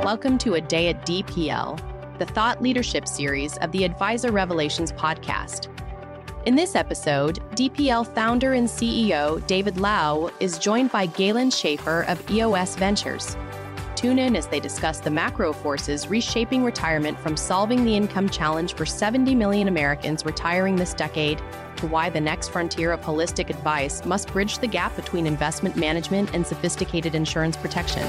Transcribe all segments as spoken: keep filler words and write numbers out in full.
Welcome to A Day at D P L, the thought leadership series of the Advisor Revelations podcast. In this episode, D P L founder and C E O David Lau is joined by Galen Schaefer of E O S Ventures. Tune in as they discuss the macro forces reshaping retirement, from solving the income challenge for seventy million Americans retiring this decade to why the next frontier of holistic advice must bridge the gap between investment management and sophisticated insurance protection.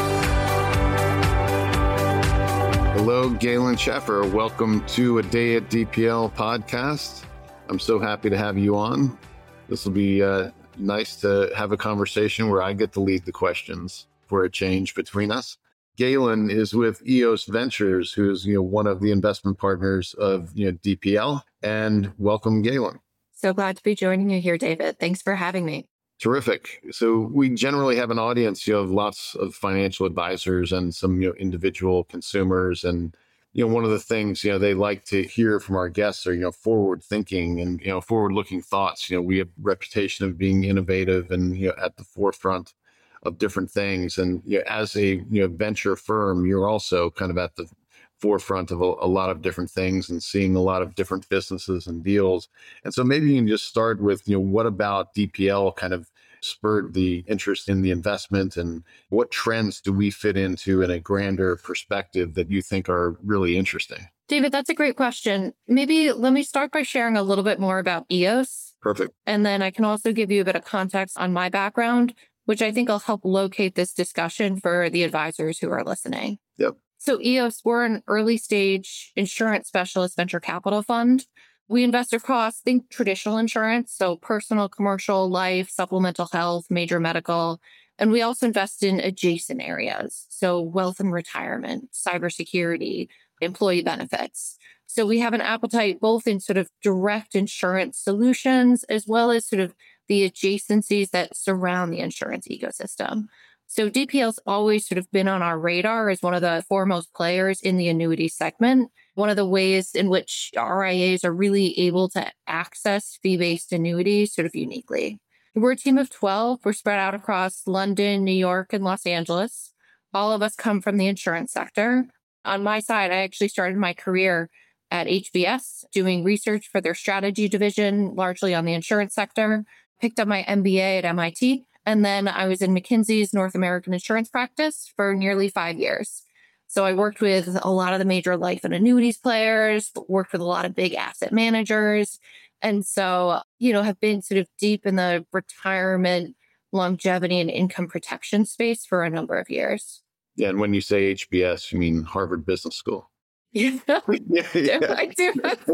Hello, Galen Schaefer. Welcome to A Day at D P L podcast. I'm so happy to have you on. This will be uh, nice to have a conversation where I get to lead the questions for a change between us. Galen is with E O S Ventures, who's you know one of the investment partners of you know D P L. And welcome, Galen. So glad to be joining you here, David. Thanks for having me. Terrific. So we generally have an audience, you know, of lots of financial advisors and some, you know, individual consumers. And, you know, one of the things, you know, they like to hear from our guests are, you know, forward thinking and, you know, forward looking thoughts. You know, we have a reputation of being innovative and, you know, at the forefront of different things. And, you know, as a, you know, venture firm, you're also kind of at the forefront of a, a lot of different things and seeing a lot of different businesses and deals. And so maybe you can just start with, you know, what about D P L kind of spurred the interest in the investment, and what trends do we fit into in a grander perspective that you think are really interesting? David, that's a great question. Maybe let me start by sharing a little bit more about E O S. Perfect. And then I can also give you a bit of context on my background, which I think will help locate this discussion for the advisors who are listening. Yep. So E O S, we're an early stage insurance specialist venture capital fund. We invest across, think traditional insurance, so personal, commercial, life, supplemental health, major medical. And we also invest in adjacent areas, so wealth and retirement, cybersecurity, employee benefits. So we have an appetite both in sort of direct insurance solutions, as well as sort of the adjacencies that surround the insurance ecosystem. So D P L's always sort of been on our radar as one of the foremost players in the annuity segment. One of the ways in which R I As are really able to access fee-based annuities sort of uniquely. We're a team of twelve. We're spread out across London, New York, and Los Angeles. All of us come from the insurance sector. On my side, I actually started my career at H B S doing research for their strategy division, largely on the insurance sector. Picked up my M B A at M I T. And then I was in McKinsey's North American insurance practice for nearly five years. So I worked with a lot of the major life and annuities players, worked with a lot of big asset managers. And so, you know, have been sort of deep in the retirement, longevity, and income protection space for a number of years. Yeah. And when you say H B S, you mean Harvard Business School. Yeah, yeah, yeah. I do.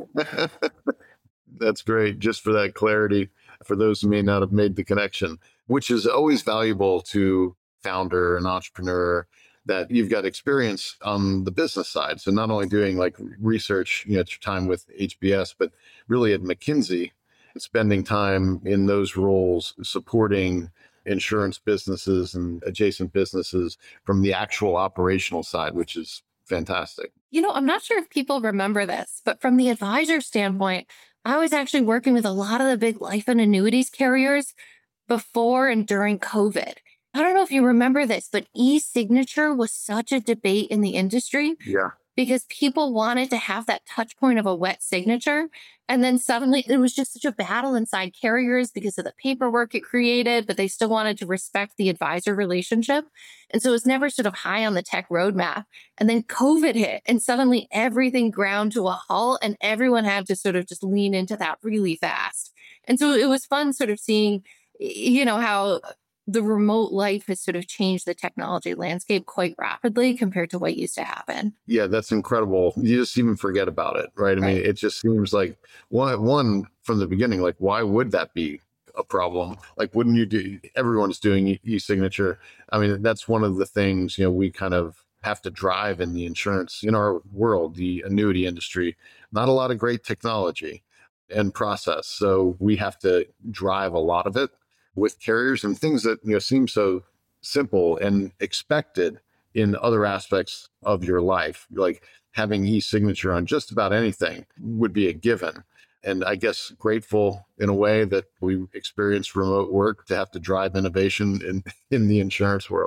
That's great. Just for that clarity, for those who may not have made the connection, which is always valuable to founder and entrepreneur, that you've got experience on the business side. So not only doing like research, you know, at your time with H B S, but really at McKinsey, spending time in those roles, supporting insurance businesses and adjacent businesses from the actual operational side, which is fantastic. You know, I'm not sure if people remember this, but from the advisor standpoint, I was actually working with a lot of the big life and annuities carriers before and during COVID. I don't know if you remember this, but e-signature was such a debate in the industry. Yeah. Because people wanted to have that touch point of a wet signature. And then suddenly it was just such a battle inside carriers because of the paperwork it created, but they still wanted to respect the advisor relationship. And so it was never sort of high on the tech roadmap. And then COVID hit and suddenly everything ground to a halt and everyone had to sort of just lean into that really fast. And so it was fun sort of seeing, you know, how the remote life has sort of changed the technology landscape quite rapidly compared to what used to happen. Yeah, that's incredible. You just even forget about it, right? I right. mean, it just seems like one, one from the beginning, like, why would that be a problem? Like, wouldn't you do, everyone's doing e- e-signature. I mean, that's one of the things, you know, we kind of have to drive in the insurance, in our world, the annuity industry, not a lot of great technology and process. So we have to drive a lot of it with carriers and things that, you know, seem so simple and expected in other aspects of your life, like having e-signature on just about anything would be a given. And I guess grateful in a way that we experienced remote work to have to drive innovation in, in the insurance world.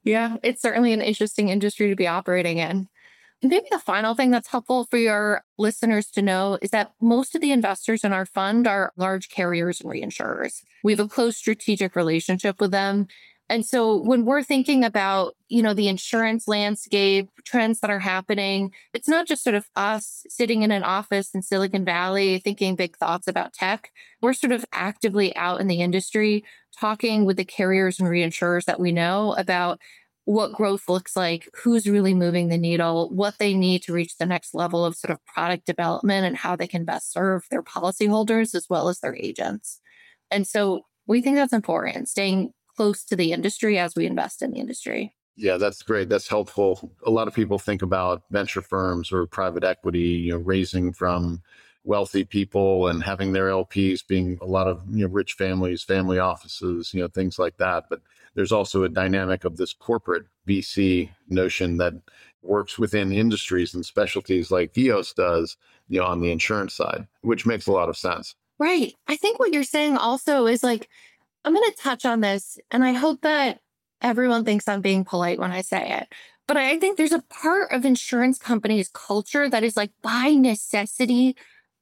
Yeah, it's certainly an interesting industry to be operating in. Maybe the final thing that's helpful for your listeners to know is that most of the investors in our fund are large carriers and reinsurers. We have a close strategic relationship with them. And so when we're thinking about, you know, the insurance landscape, trends that are happening, it's not just sort of us sitting in an office in Silicon Valley thinking big thoughts about tech. We're sort of actively out in the industry talking with the carriers and reinsurers that we know about what growth looks like, who's really moving the needle, what they need to reach the next level of sort of product development and how they can best serve their policyholders as well as their agents. And so we think that's important, staying close to the industry as we invest in the industry. Yeah, that's great. That's helpful. A lot of people think about venture firms or private equity, you know, raising from wealthy people and having their L Ps being a lot of, you know, rich families, family offices, you know, things like that. But there's also a dynamic of this corporate V C notion that works within industries and specialties like E O S does, you know, on the insurance side, which makes a lot of sense. Right. I think what you're saying also is like, I'm going to touch on this, and I hope that everyone thinks I'm being polite when I say it. But I think there's a part of insurance companies' culture that is like by necessity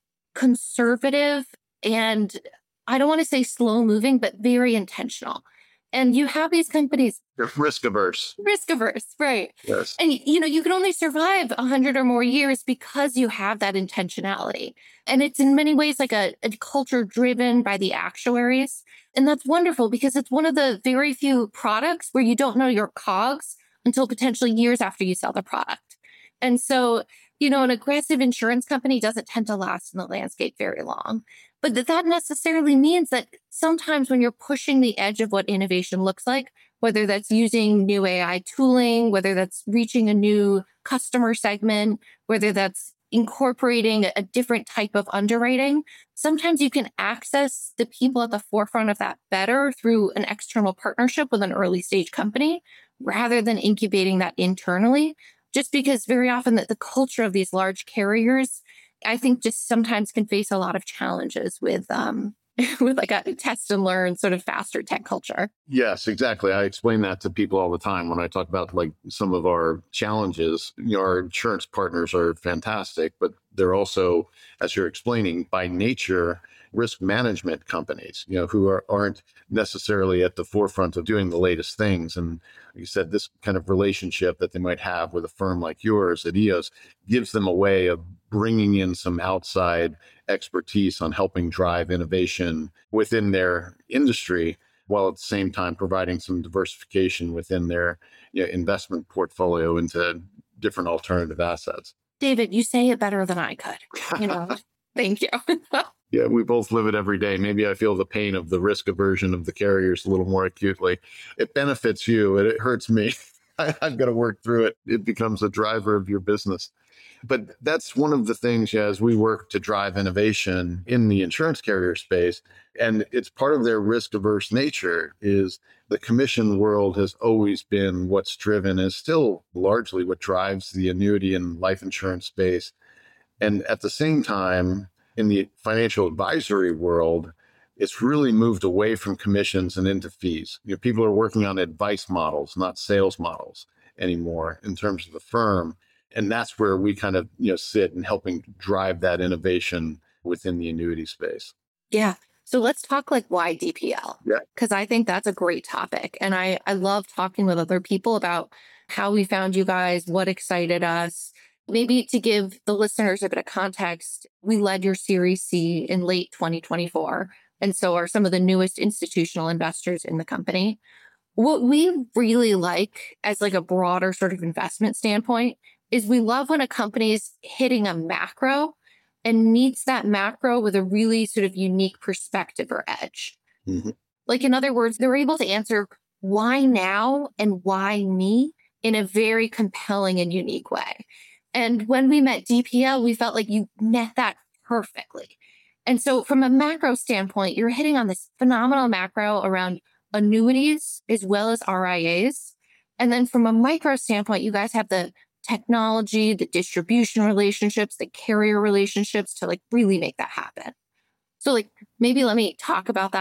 conservative and I don't want to say slow moving, but very intentional. And you have these companies They're risk averse. risk averse, right? Yes. And you know, you can only survive a hundred or more years because you have that intentionality. And it's in many ways like a, a culture driven by the actuaries. And that's wonderful because it's one of the very few products where you don't know your cogs until potentially years after you sell the product. And so, you know, an aggressive insurance company doesn't tend to last in the landscape very long. But that that necessarily means that sometimes when you're pushing the edge of what innovation looks like, whether that's using new A I tooling, whether that's reaching a new customer segment, whether that's incorporating a different type of underwriting, sometimes you can access the people at the forefront of that better through an external partnership with an early stage company rather than incubating that internally. Just because very often that the culture of these large carriers, I think just sometimes can face a lot of challenges with um, with like a test and learn sort of faster tech culture. Yes, exactly. I explain that to people all the time when I talk about like some of our challenges. You know, our insurance partners are fantastic, but they're also, as you're explaining, by nature, risk management companies, you know, who are, aren't necessarily at the forefront of doing the latest things. And like you said, this kind of relationship that they might have with a firm like yours at E O S gives them a way of bringing in some outside expertise on helping drive innovation within their industry, while at the same time providing some diversification within their, you know, investment portfolio into different alternative assets. David, you say it better than I could. You know, thank you. Yeah, we both live it every day. Maybe I feel the pain of the risk aversion of the carriers a little more acutely. It benefits you, and it hurts me. I, I've got to work through it. It becomes a driver of your business. But that's one of the things, yeah, as we work to drive innovation in the insurance carrier space, and it's part of their risk averse nature, is the commission world has always been what's driven, is still largely what drives the annuity and life insurance space. And at the same time, in the financial advisory world, it's really moved away from commissions and into fees. You know, people are working on advice models, not sales models anymore in terms of the firm. And that's where we kind of, you know, sit in helping drive that innovation within the annuity space. Yeah. So let's talk like why D P L? Yeah. Because I think that's a great topic. And I, I love talking with other people about how we found you guys, what excited us. Maybe to give the listeners a bit of context, we led your Series C in late twenty twenty-four. And so are some of the newest institutional investors in the company. What we really like as like a broader sort of investment standpoint is we love when a company is hitting a macro and meets that macro with a really sort of unique perspective or edge. Mm-hmm. Like, in other words, they're able to answer why now and why me in a very compelling and unique way. And when we met D P L, we felt like you met that perfectly. And so from a macro standpoint, you're hitting on this phenomenal macro around annuities as well as R I As. And then from a micro standpoint, you guys have the technology, the distribution relationships, the carrier relationships to like really make that happen. So like maybe let me talk about that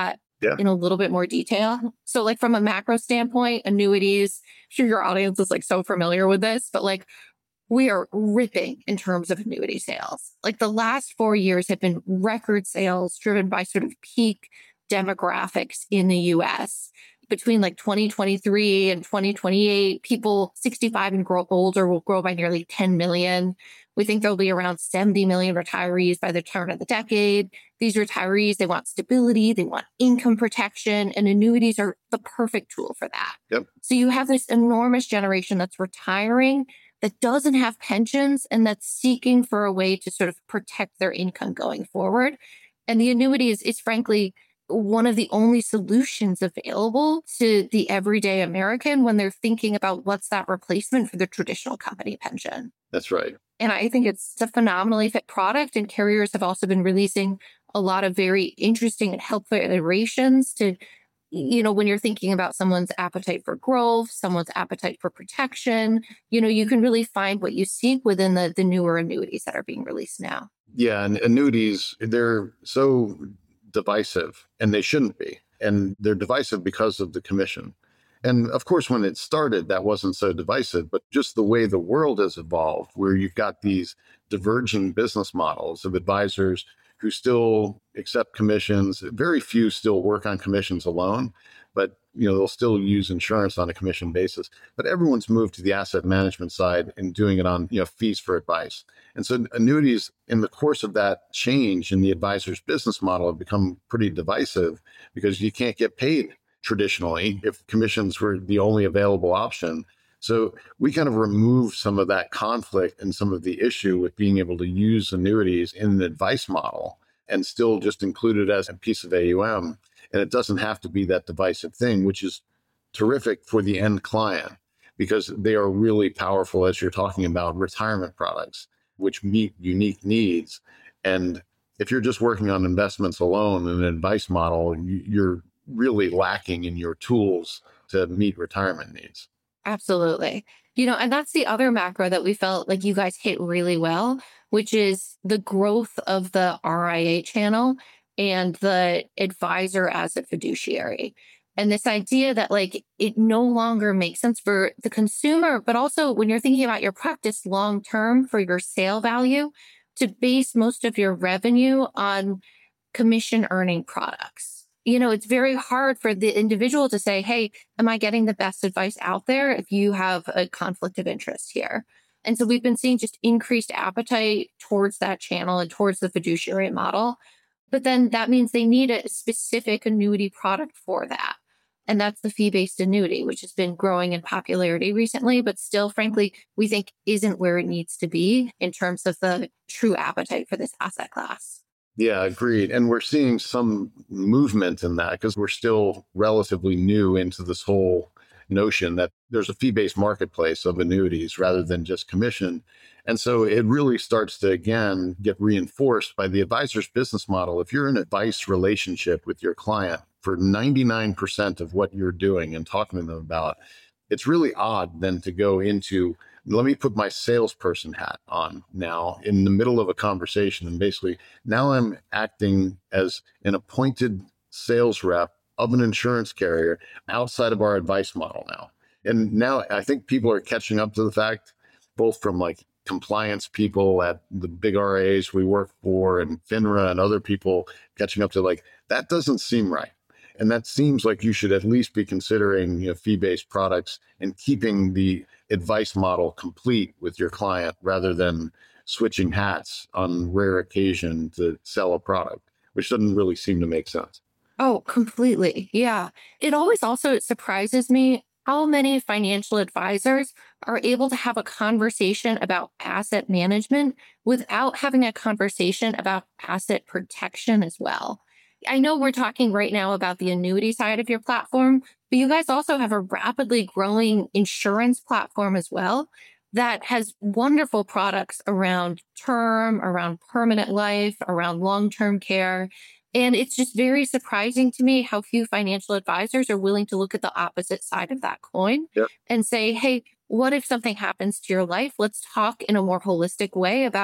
Yeah. in a little bit more detail. So like from a macro standpoint, annuities, I'm sure your audience is like so familiar with this, but like we are ripping in terms of annuity sales. Like the last four years have been record sales driven by sort of peak demographics in the U S. Between like twenty twenty-three and twenty twenty-eight, people sixty-five and grow older will grow by nearly ten million. We think there'll be around seventy million retirees by the turn of the decade. These retirees, they want stability, they want income protection, and annuities are the perfect tool for that. Yep. So you have this enormous generation that's retiring, that doesn't have pensions, and that's seeking for a way to sort of protect their income going forward. And the annuity is, is frankly one of the only solutions available to the everyday American when they're thinking about what's that replacement for the traditional company pension. That's right. And I think it's a phenomenally fit product. And carriers have also been releasing a lot of very interesting and helpful iterations to, you know, when you're thinking about someone's appetite for growth, someone's appetite for protection, you know, you can really find what you seek within the, the newer annuities that are being released now. Yeah. And annuities, they're so divisive, and they shouldn't be. And they're divisive because of the commission. And of course, when it started, that wasn't so divisive, but just the way the world has evolved, where you've got these diverging business models of advisors who still accept commissions. Very few still work on commissions alone, but you know, they'll still use insurance on a commission basis. But everyone's moved to the asset management side and doing it on, you know, fees for advice. And so annuities, in the course of that change in the advisor's business model, have become pretty divisive because you can't get paid traditionally if commissions were the only available option. So we kind of remove some of that conflict and some of the issue with being able to use annuities in an advice model and still just include it as a piece of A U M. And it doesn't have to be that divisive thing, which is terrific for the end client because they are really powerful, as you're talking about, retirement products, which meet unique needs. And if you're just working on investments alone in an advice model, you're really lacking in your tools to meet retirement needs. Absolutely. You know, and that's the other macro that we felt like you guys hit really well, which is the growth of the R I A channel and the advisor as a fiduciary. And this idea that like it no longer makes sense for the consumer, but also when you're thinking about your practice long term for your sale value, to base most of your revenue on commission earning products. You know, it's very hard for the individual to say, hey, am I getting the best advice out there if you have a conflict of interest here? And so we've been seeing just increased appetite towards that channel and towards the fiduciary model. But then that means they need a specific annuity product for that. And that's the fee-based annuity, which has been growing in popularity recently, but still, frankly, we think isn't where it needs to be in terms of the true appetite for this asset class. Yeah, agreed. And we're seeing some movement in that because we're still relatively new into this whole notion that there's a fee-based marketplace of annuities rather than just commission. And so it really starts to, again, get reinforced by the advisor's business model. If you're in an advice relationship with your client for ninety-nine percent of what you're doing and talking to them about, it's really odd then to go into, let me put my salesperson hat on now in the middle of a conversation. And basically now I'm acting as an appointed sales rep of an insurance carrier outside of our advice model now. And now I think people are catching up to the fact, both from like compliance people at the big R I As we work for and FINRA and other people catching up to like, that doesn't seem right. And that seems like you should at least be considering, you know, fee-based products and keeping the advice model complete with your client rather than switching hats on rare occasion to sell a product, which doesn't really seem to make sense. Oh, completely. Yeah. It always also surprises me how many financial advisors are able to have a conversation about asset management without having a conversation about asset protection as well. I know we're talking right now about the annuity side of your platform, but you guys also have a rapidly growing insurance platform as well that has wonderful products around term, around permanent life, around long-term care. And it's just very surprising to me how few financial advisors are willing to look at the opposite side of that coin Yep. and say, hey, what if something happens to your life? Let's talk in a more holistic way about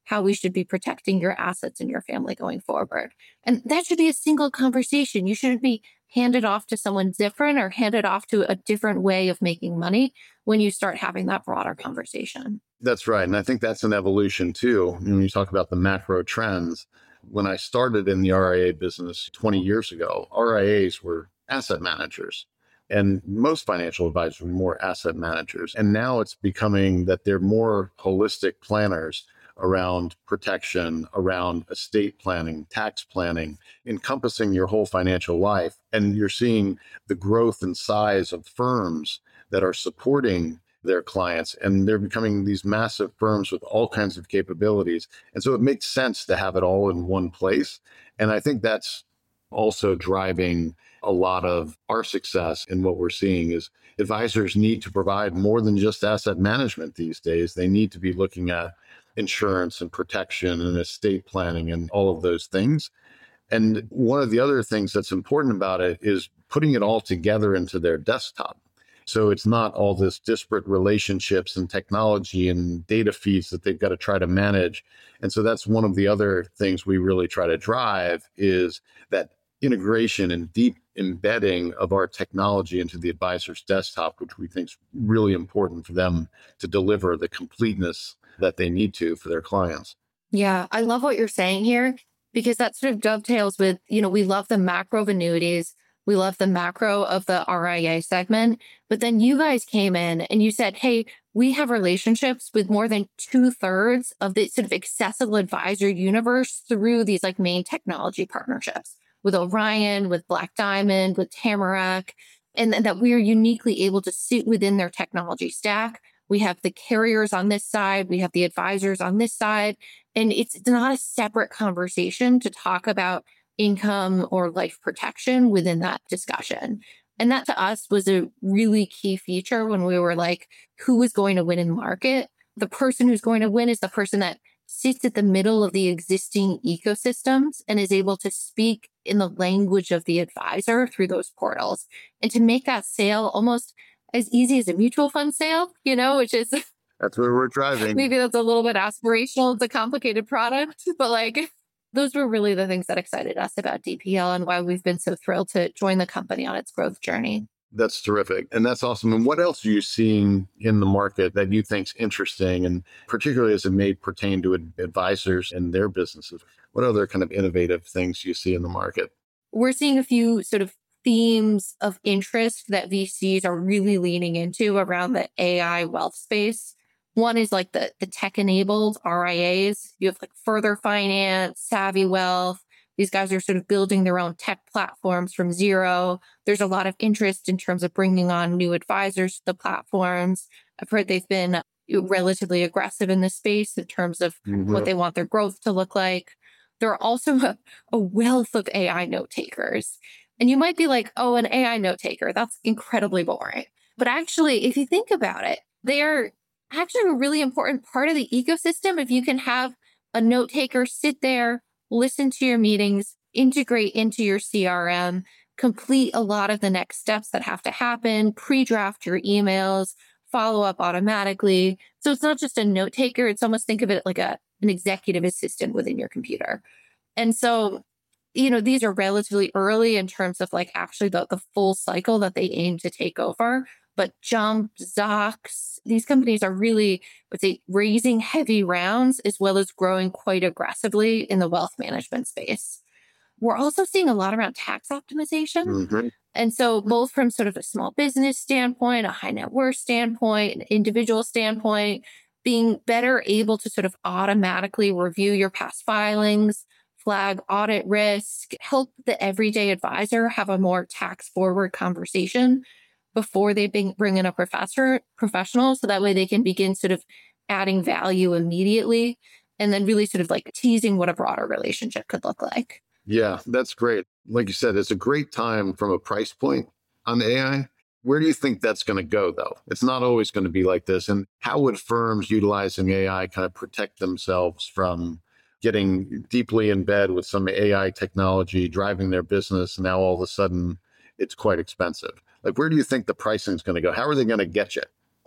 how we should be protecting your assets and your family going forward. And that should be a single conversation. You shouldn't be handed off to someone different or handed off to a different way of making money when you start having that broader conversation. That's right. And I think that's an evolution too. When you talk about the macro trends, when I started in the R I A business twenty years ago, R I As were asset managers. And most financial advisors were more asset managers. And now it's becoming that they're more holistic planners around protection, around estate planning, tax planning, encompassing your whole financial life. And you're seeing the growth and size of firms that are supporting their clients, and they're becoming these massive firms with all kinds of capabilities. And so it makes sense to have it all in one place. And I think that's also driving a lot of our success. In what we're seeing is advisors need to provide more than just asset management these days. They need to be looking at insurance and protection and estate planning and all of those things. And one of the other things that's important about it is putting it all together into their desktop. So it's not all this disparate relationships and technology and data feeds that they've got to try to manage. And so that's one of the other things we really try to drive is that integration and deep embedding of our technology into the advisor's desktop, which we think is really important for them to deliver the completeness that they need to for their clients. Yeah, I love what you're saying here, because that sort of dovetails with, you know, we love the macro of annuities. We love the macro of the R I A segment. But then you guys came in and you said, hey, we have relationships with more than two thirds of the sort of accessible advisor universe through these like main technology partnerships with Orion, with Black Diamond, with Tamarack, and that we are uniquely able to sit within their technology stack. We have the carriers on this side, we have the advisors on this side, and it's not a separate conversation to talk about income or life protection within that discussion. And that to us was a really key feature when we were like, who is going to win in the market? The person who's going to win is the person that sits at the middle of the existing ecosystems and is able to speak in the language of the advisor through those portals. And to make that sale almost as easy as a mutual fund sale, you know, which is... That's where we're driving. Maybe that's a little bit aspirational. It's a complicated product, but like those were really the things that excited us about D P L and why we've been so thrilled to join the company on its growth journey. That's terrific. And that's awesome. And what else are you seeing in the market that you think is interesting, and particularly as it may pertain to advisors and their businesses? What other kind of innovative things do you see in the market? We're seeing a few sort of themes of interest that V Cs are really leaning into around the A I wealth space. One is like the, the tech-enabled R I As. You have like Further Finance, Savvy Wealth. These guys are sort of building their own tech platforms from zero. There's a lot of interest in terms of bringing on new advisors to the platforms. I've heard they've been relatively aggressive in this space in terms of mm-hmm. what they want their growth to look like. There are also a, a wealth of A I note takers. And you might be like, oh, an A I note taker, that's incredibly boring. But actually, if you think about it, they're actually a really important part of the ecosystem. If you can have a note taker sit there, listen to your meetings, integrate into your C R M, complete a lot of the next steps that have to happen, pre-draft your emails, follow up automatically. So it's not just a note taker. It's almost, think of it like a an executive assistant within your computer. And so, you know, these are relatively early in terms of like actually the, the full cycle that they aim to take over. But Jump, Zox, these companies are really, I would say, raising heavy rounds as well as growing quite aggressively in the wealth management space. We're also seeing a lot around tax optimization. Mm-hmm. And so both from sort of a small business standpoint, a high net worth standpoint, an individual standpoint, being better able to sort of automatically review your past filings, flag audit risk, help the everyday advisor have a more tax forward conversation before they bring in a professor, professional, so that way they can begin sort of adding value immediately and then really sort of like teasing what a broader relationship could look like. Yeah, that's great. Like you said, it's a great time from a price point on A I. Where do you think that's going to go, though? It's not always going to be like this. And how would firms utilizing A I kind of protect themselves from getting deeply in bed with some A I technology, driving their business, and now all of a sudden it's quite expensive? Like, where do you think the pricing is going to go? How are they going to get you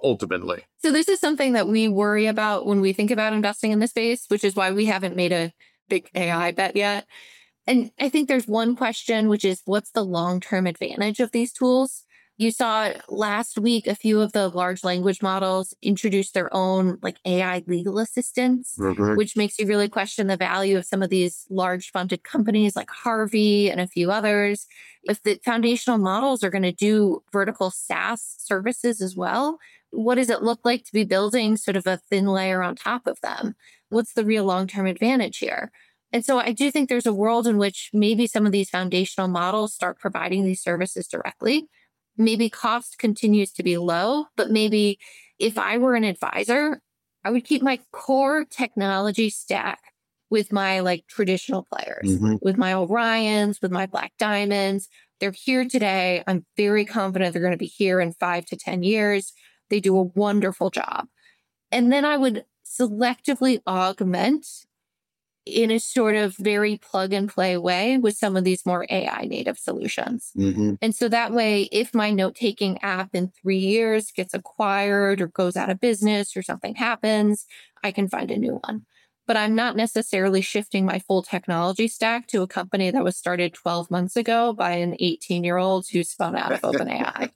ultimately. So this is something that we worry about when we think about investing in the space, which is why we haven't made a big A I bet yet. And I think there's one question, which is what's the long-term advantage of these tools? You saw last week a few of the large language models introduce their own like A I legal assistants, Mhm. which makes you really question the value of some of these large funded companies like Harvey and a few others. If the foundational models are going to do vertical SaaS services as well, what does it look like to be building sort of a thin layer on top of them? What's the real long-term advantage here? And so I do think there's a world in which maybe some of these foundational models start providing these services directly. Maybe cost continues to be low, but maybe if I were an advisor, I would keep my core technology stack with my like traditional players, Mhm. with my Orions, with my Black Diamonds. They're here today. I'm very confident they're going to be here in five to ten years. They do a wonderful job. And then I would selectively augment in a sort of very plug and play way with some of these more A I native solutions. Mhm. And so that way, if my note taking app in three years gets acquired or goes out of business or something happens, I can find a new one. But I'm not necessarily shifting my full technology stack to a company that was started twelve months ago by an eighteen year old who spun out of OpenAI.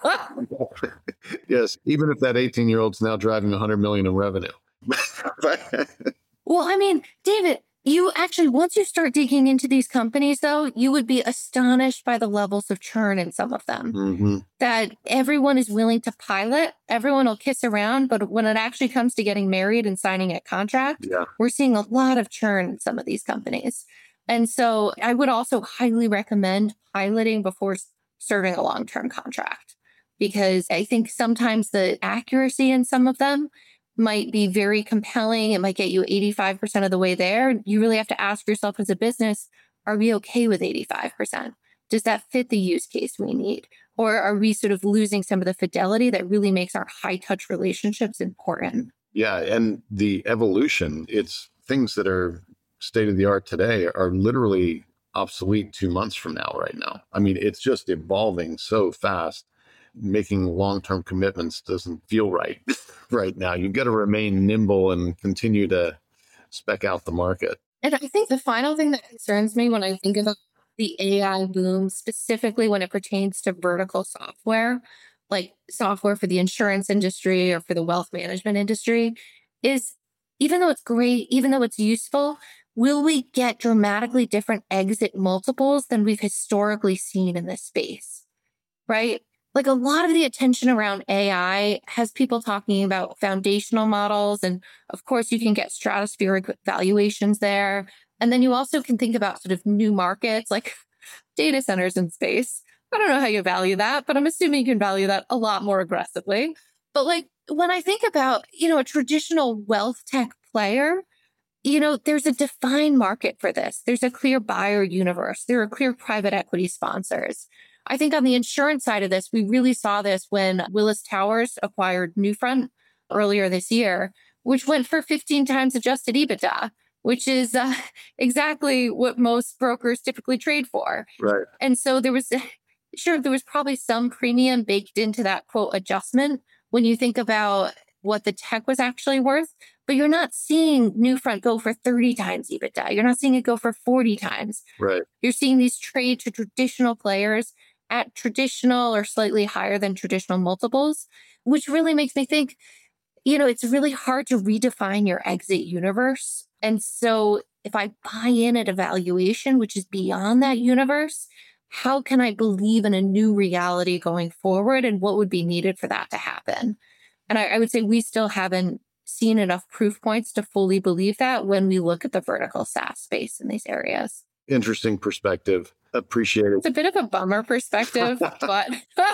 Yes, even if that eighteen year old's now driving one hundred million in revenue. Well, I mean, David, you actually, once you start digging into these companies, though, you would be astonished by the levels of churn in some of them. Mhm. That everyone is willing to pilot, everyone will kiss around, but when it actually comes to getting married and signing a contract, Yeah. we're seeing a lot of churn in some of these companies. And so I would also highly recommend piloting before s- serving a long-term contract, because I think sometimes the accuracy in some of them might be very compelling. It might get you eighty-five percent of the way there. You really have to ask yourself as a business, are we okay with eighty-five percent? Does that fit the use case we need? Or are we sort of losing some of the fidelity that really makes our high touch relationships important? Yeah. And the evolution, it's things that are state of the art today are literally obsolete two months from now, right now. I mean, it's just evolving so fast. Making long term commitments doesn't feel right right now. You've got to remain nimble and continue to spec out the market. And I think the final thing that concerns me when I think about the A I boom, specifically when it pertains to vertical software, like software for the insurance industry or for the wealth management industry, is even though it's great, even though it's useful, will we get dramatically different exit multiples than we've historically seen in this space? Right? Like a lot of the attention around A I has people talking about foundational models. And of course, you can get stratospheric valuations there. And then you also can think about sort of new markets like data centers in space. I don't know how you value that, but I'm assuming you can value that a lot more aggressively. But like when I think about, you know, a traditional wealth tech player, you know, there's a defined market for this. There's a clear buyer universe. There are clear private equity sponsors. I think on the insurance side of this, we really saw this when Willis Towers acquired Newfront earlier this year, which went for fifteen times adjusted EBITDA, which is uh, exactly what most brokers typically trade for. Right. And so there was, sure, there was probably some premium baked into that quote adjustment when you think about what the tech was actually worth, but you're not seeing Newfront go for thirty times EBITDA. You're not seeing it go for forty times. Right. You're seeing these trade to traditional players at traditional or slightly higher than traditional multiples, which really makes me think, you know, it's really hard to redefine your exit universe. And so if I buy in at a valuation which is beyond that universe, how can I believe in a new reality going forward and what would be needed for that to happen? And I, I would say we still haven't seen enough proof points to fully believe that when we look at the vertical SaaS space in these areas. Interesting perspective. Appreciate it. It's a bit of a bummer perspective, but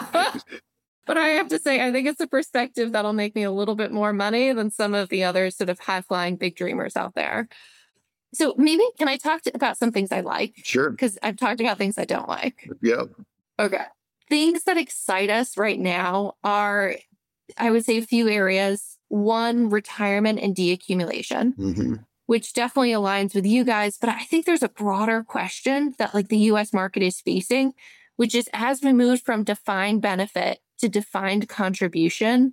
but I have to say, I think it's a perspective that'll make me a little bit more money than some of the other sort of high-flying big dreamers out there. So maybe can I talk to, about some things I like? Sure. Because I've talked about things I don't like. Yeah. Okay. Things that excite us right now are, I would say, a few areas. One, retirement and deaccumulation, Mm-hmm. which definitely aligns with you guys. But I think there's a broader question that like the U S market is facing, which is as we move from defined benefit to defined contribution,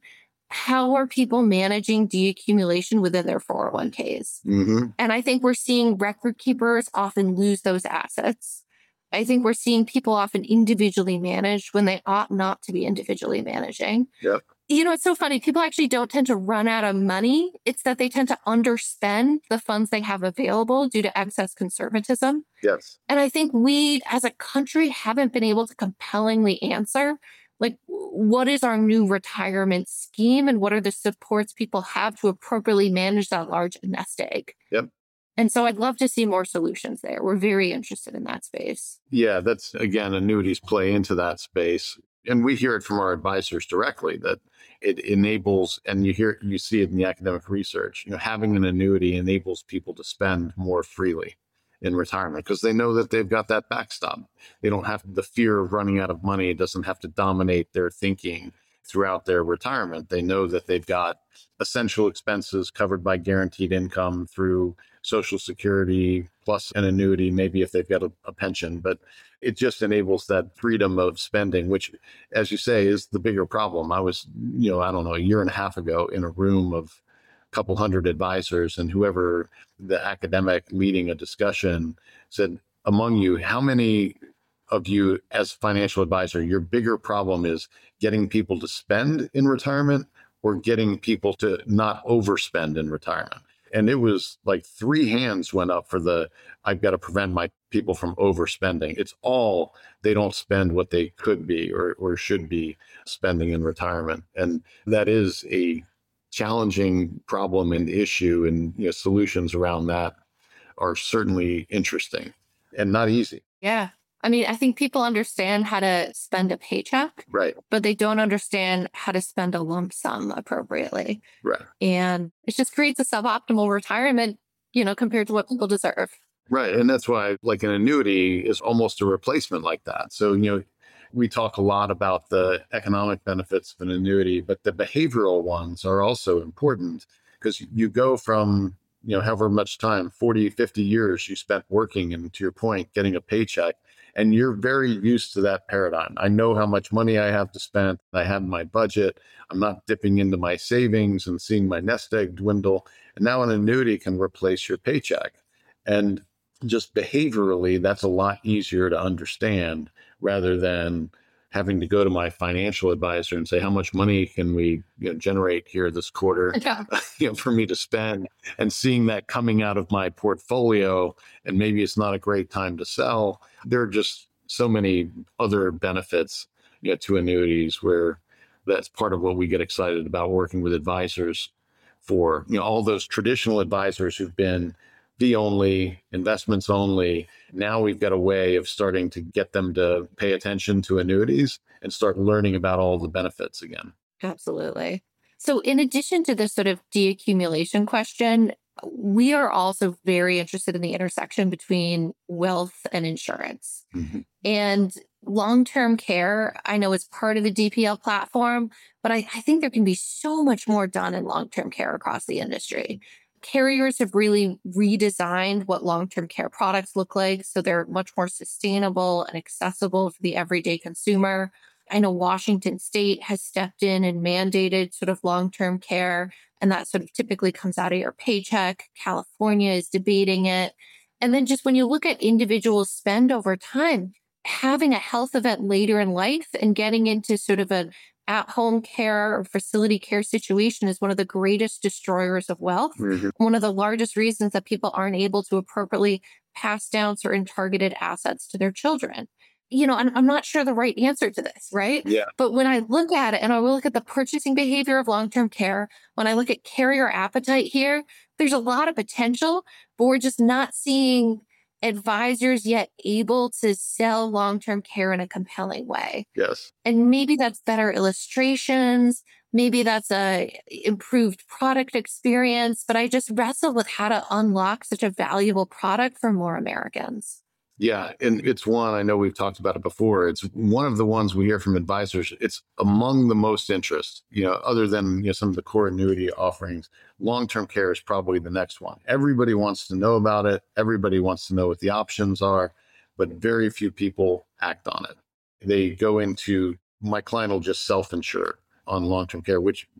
how are people managing deaccumulation within their four oh one k's? Mm-hmm. And I think we're seeing record keepers often lose those assets. I think we're seeing people often individually manage when they ought not to be individually managing. Yep. You know, it's so funny. People actually don't tend to run out of money. It's that they tend to underspend the funds they have available due to excess conservatism. Yes. And I think we as a country haven't been able to compellingly answer, like, what is our new retirement scheme and what are the supports people have to appropriately manage that large nest egg? Yep. And so I'd love to see more solutions there. We're very interested in that space. Yeah, that's, again, annuities play into that space. And we hear it from our advisors directly that it enables, and you hear, you see it in the academic research, you know, having an annuity enables people to spend more freely in retirement because they know that they've got that backstop. They don't have the fear of running out of money. It doesn't have to dominate their thinking throughout their retirement. They know that they've got essential expenses covered by guaranteed income through Social Security plus an annuity, maybe if they've got a, a pension, but it just enables that freedom of spending, which, as you say, is the bigger problem. I was, you know, I don't know, a year and a half ago in a room of a couple hundred advisors, and whoever the academic leading a discussion said, among you, how many of you as financial advisor, your bigger problem is getting people to spend in retirement or getting people to not overspend in retirement? And it was like three hands went up for the, I've got to prevent my people from overspending. It's all, they don't spend what they could be or, or should be spending in retirement. And that is a challenging problem and issue, and you know, solutions around that are certainly interesting and not easy. Yeah. I mean, I think people understand how to spend a paycheck, Right. but they don't understand how to spend a lump sum appropriately. Right. And it just creates a suboptimal retirement, you know, compared to what people deserve. Right. And that's why like an annuity is almost a replacement like that. So, you know, we talk a lot about the economic benefits of an annuity, but the behavioral ones are also important because you go from, you know, however much time, forty, fifty years you spent working and, to your point, getting a paycheck. And you're very used to that paradigm. I know how much money I have to spend. I have my budget. I'm not dipping into my savings and seeing my nest egg dwindle. And now an annuity can replace your paycheck. And just behaviorally, that's a lot easier to understand rather than having to go to my financial advisor and say, how much money can we you know, generate here this quarter Yeah. you know, for me to spend, and seeing that coming out of my portfolio, and maybe it's not a great time to sell. There are just so many other benefits you know, to annuities where that's part of what we get excited about working with advisors for. You know, all those traditional advisors who've been fee only, investments only. Now we've got a way of starting to get them to pay attention to annuities and start learning about all the benefits again. Absolutely. So in addition to this sort of deaccumulation question, we are also very interested in the intersection between wealth and insurance. Mm-hmm. And long-term care, I know is part of the D P L platform, but I, I think there can be so much more done in long-term care across the industry. Carriers have really redesigned what long-term care products look like, so they're much more sustainable and accessible for the everyday consumer. I know Washington State has stepped in and mandated sort of long-term care, and that sort of typically comes out of your paycheck. California is debating it. And then just when you look at individual spend over time, having a health event later in life and getting into sort of an at-home care or facility care situation is one of the greatest destroyers of wealth. Mm-hmm. One of the largest reasons that people aren't able to appropriately pass down certain targeted assets to their children. You know, I'm, I'm not sure the right answer to this, right? Yeah. But when I look at it and I look at the purchasing behavior of long-term care, when I look at carrier appetite here, there's a lot of potential, but we're just not seeing advisors yet able to sell long-term care in a compelling way. Yes. And maybe that's better illustrations. Maybe that's a improved product experience, but I just wrestle with how to unlock such a valuable product for more Americans. Yeah. And it's one, I know we've talked about it before. It's one of the ones we hear from advisors. It's among the most interest, you know, other than you know, some of the core annuity offerings. Long-term care is probably the next one. Everybody wants to know about it. Everybody wants to know what the options are, but very few people act on it. They go into, my client will just self-insure on long-term care, which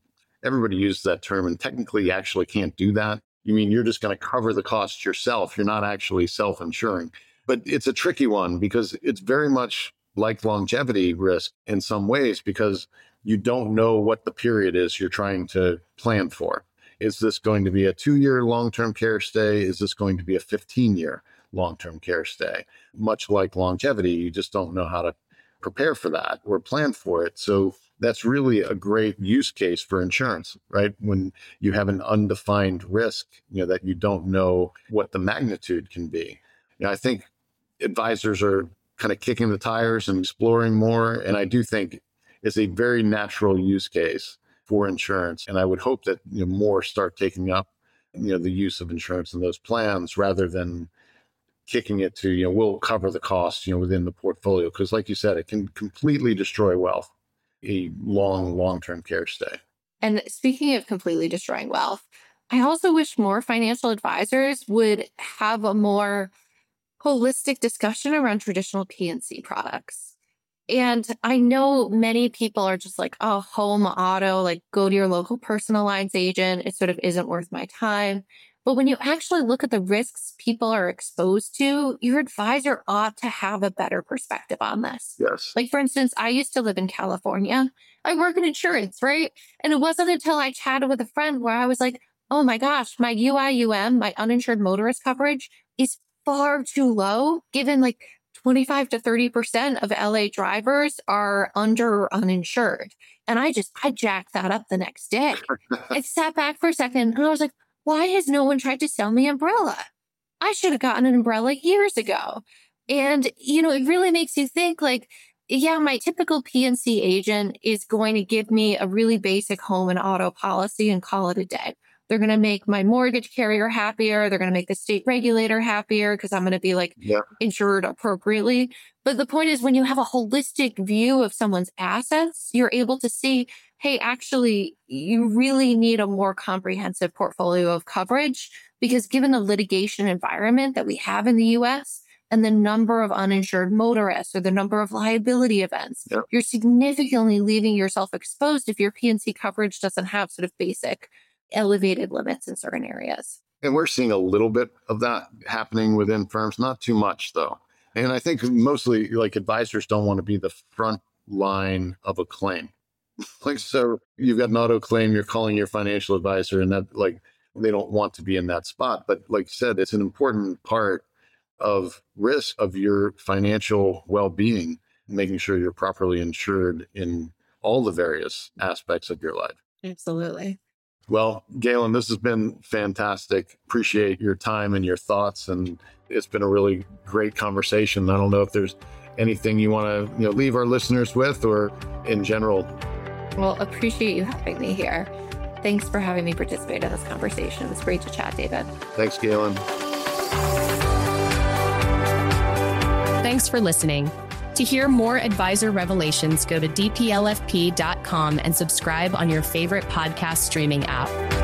everybody uses that term, and technically you actually can't do that. You mean you're just going to cover the costs yourself. You're not actually self-insuring. But it's a tricky one because it's very much like longevity risk in some ways, because you don't know what the period is you're trying to plan for. Is this going to be a two-year long-term care stay? Is this going to be a fifteen-year long-term care stay? Much like longevity, you just don't know how to prepare for that or plan for it. So that's really a great use case for insurance, right? When you have an undefined risk, you know, that you don't know what the magnitude can be. You know, I think advisors are kind of kicking the tires and exploring more. And I do think it's a very natural use case for insurance. And I would hope that, you know, more start taking up, you know, the use of insurance in those plans rather than kicking it to, you know, we'll cover the costs, you know, within the portfolio. Because like you said, it can completely destroy wealth, a long, long-term care stay. And speaking of completely destroying wealth, I also wish more financial advisors would have a more holistic discussion around traditional P and C products. And I know many people are just like, oh, home, auto, like go to your local personal lines agent. It sort of isn't worth my time. But when you actually look at the risks people are exposed to, your advisor ought to have a better perspective on this. Yes. Like, for instance, I used to live in California. I work in insurance, right? And it wasn't until I chatted with a friend where I was like, oh my gosh, my U I U M, my uninsured motorist coverage is far too low, given like twenty-five to thirty percent of L A drivers are under or uninsured. And I just, I jacked that up the next day. I sat back for a second and I was like, why has no one tried to sell me umbrella? I should have gotten an umbrella years ago. And, you know, it really makes you think like, yeah, my typical P and C agent is going to give me a really basic home and auto policy and call it a day. They're going to make my mortgage carrier happier. They're going to make the state regulator happier because I'm going to be like yeah. insured appropriately. But the point is, when you have a holistic view of someone's assets, you're able to see, hey, actually, you really need a more comprehensive portfolio of coverage, because given the litigation environment that we have in the U S and the number of uninsured motorists or the number of liability events, yeah. you're significantly leaving yourself exposed if your P and C coverage doesn't have sort of basic elevated limits in certain areas. And we're seeing a little bit of that happening within firms, not too much though. And I think mostly like advisors don't want to be the front line of a claim. Like, so you've got an auto claim, you're calling your financial advisor, and that like, they don't want to be in that spot. But like you said, it's an important part of risk of your financial well-being, making sure you're properly insured in all the various aspects of your life. Absolutely. Well, Galen, this has been fantastic. Appreciate your time and your thoughts. And it's been a really great conversation. I don't know if there's anything you want to you know, leave our listeners with or in general. Well, appreciate you having me here. Thanks for having me participate in this conversation. It's great to chat, David. Thanks, Galen. Thanks for listening. To hear more advisor revelations, go to d p l f p dot com and subscribe on your favorite podcast streaming app.